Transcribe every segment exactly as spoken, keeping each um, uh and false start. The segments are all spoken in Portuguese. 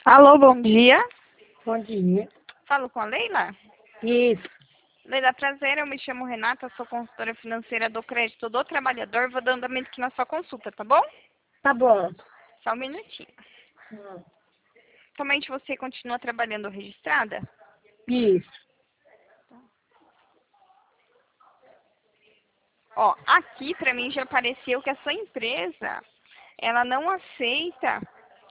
Alô, bom dia. Bom dia. Falo com a Leila? Isso. Leila, prazer, eu me chamo Renata, sou consultora financeira do Crédito do Trabalhador. Vou dar andamento aqui na sua consulta, tá bom? Tá bom. Só um minutinho. Hum. Somente você continua trabalhando registrada? Isso. Ó, aqui pra mim já apareceu que a sua empresa, ela não aceita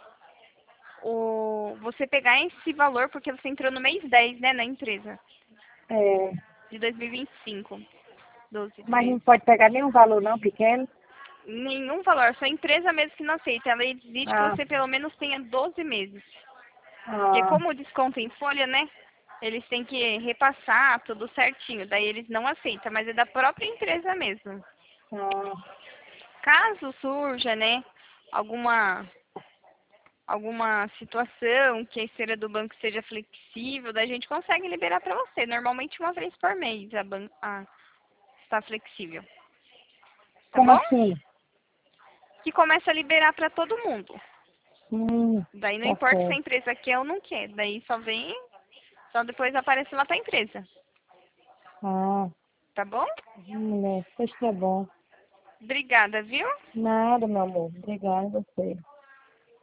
o você pegar esse valor, porque você entrou no mês dez, né, na empresa, É, de dois mil e vinte e cinco. doze, mas não treze. pode pegar nenhum valor não pequeno? Nenhum valor, só a empresa mesmo que não aceita. Ela exige que Ah, você pelo menos tenha doze meses. Porque ah, como o desconto em folha, né? Eles têm que repassar tudo certinho. Daí eles não aceitam, mas é da própria empresa mesmo. ah. Caso surja, né, alguma alguma situação que a esteira do banco seja flexível, daí a gente consegue liberar para você. Normalmente uma vez por mês a ban a, está flexível. Tá Como bom? assim? Que começa a liberar para todo mundo. Hum, Daí não tá importa se a certo. empresa quer ou não quer. Daí só vem, só depois aparece lá pra empresa. Ah, Tá bom? mulher, pois tá bom. Obrigada, viu? Nada, meu amor. Obrigada a você.